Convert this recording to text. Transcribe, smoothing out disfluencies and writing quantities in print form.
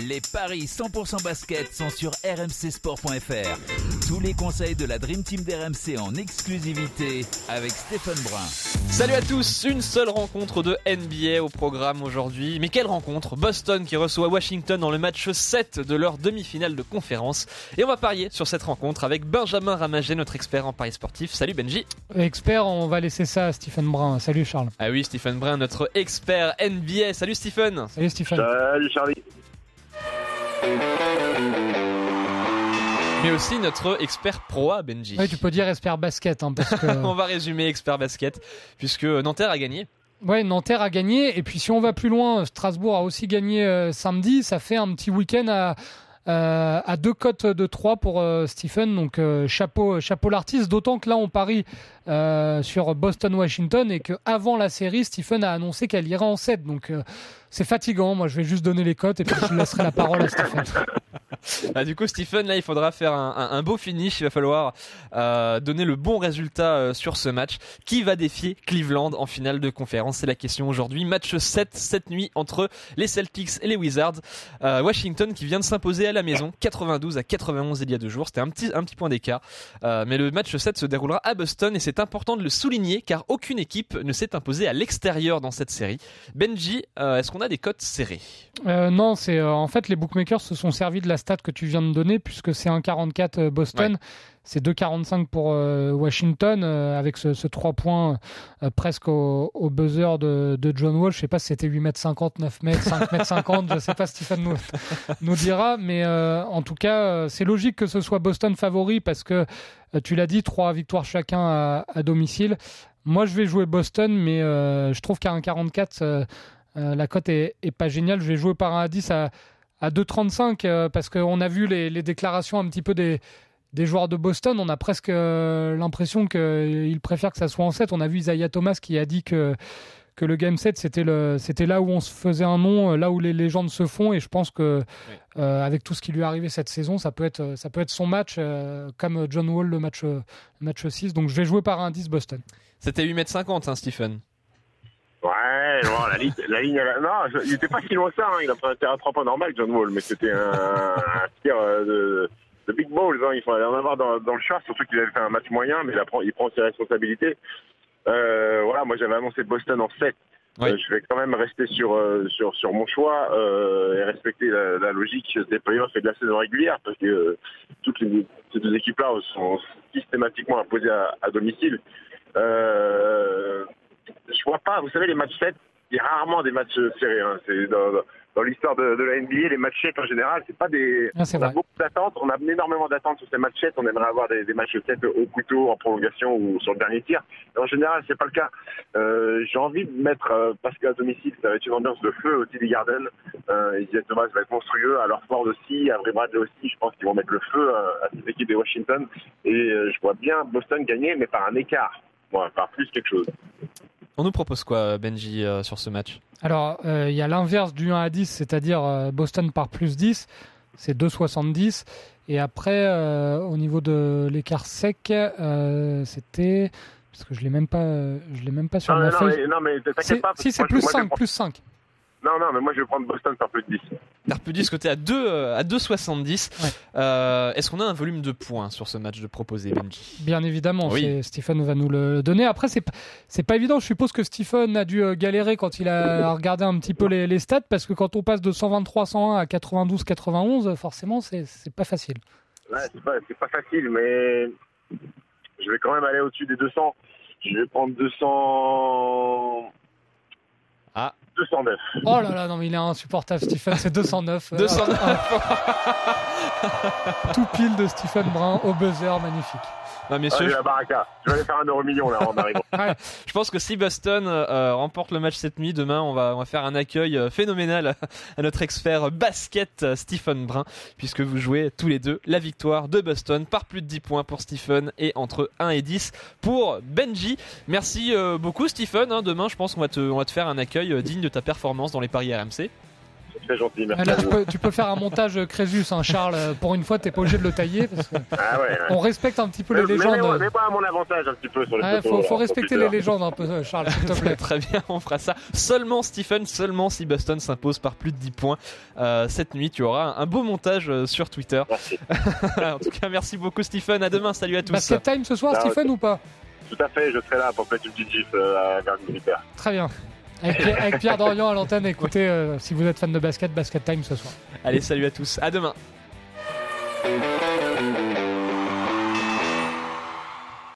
Les paris 100% basket sont sur rmcsport.fr. Tous les conseils de la Dream Team d'RMC en exclusivité avec Stéphane Brun. Salut à tous, une seule rencontre de NBA au programme aujourd'hui. Mais quelle rencontre! Boston qui reçoit Washington dans le match 7 de leur demi-finale de conférence. Et on va parier sur cette rencontre avec Benjamin Ramaget, notre expert en paris sportif. Salut Benji. Expert, on va laisser ça à Stephen Brun. Salut Charles. Ah oui, Stephen Brun, notre expert NBA. Salut Stephen. Salut Stephen. Salut Charlie. Mais aussi notre expert proa, Benji. Oui, tu peux dire expert basket, parce que... On va résumer expert basket, puisque Nanterre a gagné. Ouais, Nanterre a gagné, et puis si on va plus loin, Strasbourg a aussi gagné samedi. Ça fait un petit week-end à 2 cotes de 3 pour Stephen, donc chapeau l'artiste, d'autant que là on parie sur Boston-Washington et qu'avant la série, Stephen a annoncé qu'elle irait en 7, donc c'est fatigant. Moi je vais juste donner les cotes et puis je laisserai la parole à Stephen. Du coup Stephen, là il faudra faire un beau finish, il va falloir donner le bon résultat sur ce match. Qui va défier Cleveland en finale de conférence? C'est la question aujourd'hui. Match 7 cette nuit entre les Celtics et les Wizards. Washington qui vient de s'imposer à la maison 92-91 il y a 2 jours, c'était un petit point d'écart, mais le match 7 se déroulera à Boston et c'est important de le souligner car aucune équipe ne s'est imposée à l'extérieur dans cette série. Benji, est-ce qu'on a des cotes serrées? Non, c'est en fait les bookmakers se sont servis de la stat que tu viens de donner puisque c'est 1,44 Boston. Ouais. C'est 2,45 pour Washington avec ce 3 points presque au buzzer de John Wall. Je sais pas si c'était 8m50, 9m, 5m50. Je sais pas, Stephen nous dira. Mais en tout cas, c'est logique que ce soit Boston favori parce que tu l'as dit, 3 victoires chacun à domicile. Moi, je vais jouer Boston, mais je trouve qu'à 1,44, la cote est pas géniale. Je vais jouer par un indice à 2,35 parce qu'on a vu les déclarations un petit peu des joueurs de Boston. On a presque l'impression qu'ils préfèrent que ça soit en 7. On a vu Isaiah Thomas qui a dit que le Game 7 c'était là où on se faisait un nom, là où les légendes se font, et je pense que avec tout ce qui lui est arrivé cette saison, ça peut être son match, comme John Wall le match 6. Donc je vais jouer par un 10 Boston. C'était 8m50 Stephen. Ouais, non, la ligne, non, il était pas si loin que ça, il a pris un 3 points normal, John Wall, mais c'était un tir de big balls, il fallait en avoir dans le chat, surtout qu'il avait fait un match moyen, mais il prend ses responsabilités. Voilà, moi j'avais annoncé Boston en 7. Oui. Je vais quand même rester sur mon choix et respecter la logique des playoffs et de la saison régulière, parce que ces 2 équipes-là sont systématiquement imposées à domicile. Je vois pas, vous savez, les matchs 7, il y a rarement des matchs serrés. C'est dans l'histoire de la NBA, les matchs 7 en général, c'est pas des. Ah, c'est on a beaucoup d'attentes, on a énormément d'attentes sur ces matchs 7. On aimerait avoir des matchs 7 au couteau, en prolongation ou sur le dernier tir. Et en général, c'est pas le cas. J'ai envie de mettre, parce qu'à domicile, ça va être une ambiance de feu au TD Garden. Isaiah Thomas va être monstrueux, à leur Ford aussi, à Avery Bradley aussi. Je pense qu'ils vont mettre le feu à cette équipe de Washington. Et je vois bien Boston gagner, mais par un écart. Bon, par plus quelque chose. On nous propose quoi, Benji, sur ce match? Alors, il y a l'inverse du 1 à 10, c'est-à-dire Boston par plus 10, c'est 2,70. Et après, au niveau de l'écart sec, c'était... Parce que je l'ai même pas sur ma feuille. Non, mais t'inquiète pas. Si, c'est plus 5. Non, mais moi je vais prendre Boston par plus 10. Par plus 10, côté à 2,70. Ouais. Est-ce qu'on a un volume de points sur ce match de proposer, Benji? Bien évidemment, oui. Stephen va nous le donner. Après, c'est pas évident. Je suppose que Stephen a dû galérer quand il a regardé un petit peu les stats, parce que quand on passe de 123-101 à 92-91, forcément, c'est pas facile. Ouais, c'est pas facile, mais je vais quand même aller au-dessus des 200. Je vais prendre 200... 209. Oh là là, non mais il est insupportable, Stephen, c'est 209. 209. Tout pile de Stephen Brun au buzzer, magnifique. Non, messieurs, la baraka. Je vais aller faire un euro-million là en arrivant. Ouais. Je pense que si Boston remporte le match cette nuit, demain on va faire un accueil phénoménal à notre expert basket Stephen Brun, puisque vous jouez tous les deux la victoire de Boston par plus de 10 points pour Stephen et entre 1 et 10 pour Benji. Merci beaucoup Stephen, demain je pense qu'on va te faire un accueil digne de ta performance dans les paris RMC. C'est très gentil, merci Là, à vous. tu peux faire un montage Crésus, hein, Charles. Pour une fois, t'es pas obligé de le tailler parce que Ah ouais. on respecte un petit peu les légendes. Mais pas à mon avantage un petit peu sur les Ouais, photos. faut là, respecter sur les Twitter. légendes un peu, Charles, s'il te plaît. Très bien, on fera ça. Seulement Stephen, seulement si Boston s'impose par plus de 10 points cette nuit. Tu auras un beau montage sur Twitter. Merci. En tout cas, merci beaucoup Stephen. À demain. Salut à tous. Basket time ce soir, Ah, Stephen, ou pas? Tout à fait, je serai là pour mettre une petite gif vers le militaire. Très bien. Avec Pierre Dorian à l'antenne, écoutez, si vous êtes fan de basket, Basket Time ce soir. Allez, salut à tous. À demain.